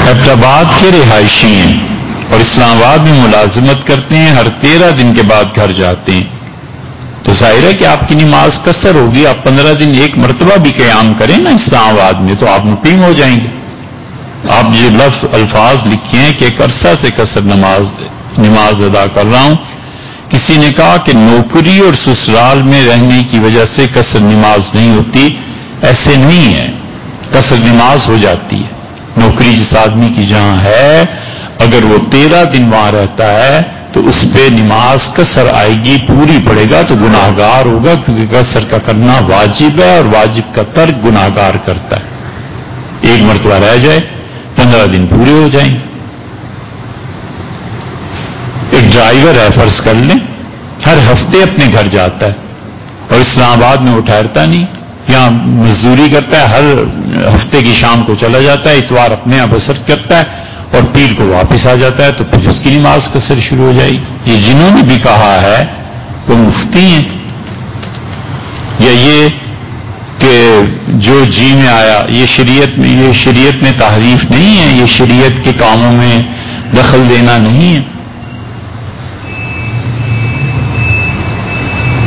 حیدر آباد کے رہائشی ہیں اور اسلام آباد میں ملازمت کرتے ہیں، ہر 13 دن کے بعد گھر جاتے ہیں، تو ظاہر ہے کہ آپ کی نماز قصر ہوگی. آپ 15 دن ایک مرتبہ بھی قیام کریں نا اسلام آباد میں تو آپ مقیم ہو جائیں گے. آپ یہ الفاظ لکھے ہیں کہ ایک عرصہ سے قصر نماز ادا کر رہا ہوں. کسی نے کہا کہ نوکری اور سسرال میں رہنے کی وجہ سے قصر نماز نہیں ہوتی. ایسے نہیں ہے، قصر نماز ہو جاتی ہے. نوکری جس آدمی کی جہاں ہے اگر وہ 13 دن وہاں رہتا ہے تو اس پہ نماز قصر آئے گی، پوری پڑے گا تو گناہگار ہوگا، کیونکہ قصر کا کرنا واجب ہے اور واجب کا ترک گناہگار کرتا ہے. ایک مرتبہ رہ جائے 15 دن پورے ہو جائیں گے. ایک ڈرائیور ہے فرض کر لیں، ہر ہفتے اپنے گھر جاتا ہے اور اسلام آباد میں وہ ٹھہرتا نہیں، یہاں مزدوری کرتا ہے، ہر ہفتے کی شام کو چلا جاتا ہے، اتوار اپنے یہاں بسر کرتا ہے اور پیر کو واپس آ جاتا ہے، تو پھر اس کی نماز قصر شروع ہو جائے گی. یہ جنہوں نے بھی کہا ہے وہ مفتی ہیں، یا یہ کہ جو جی میں آیا، یہ شریعت میں تحریف نہیں ہے، یہ شریعت کے کاموں میں دخل دینا نہیں ہے.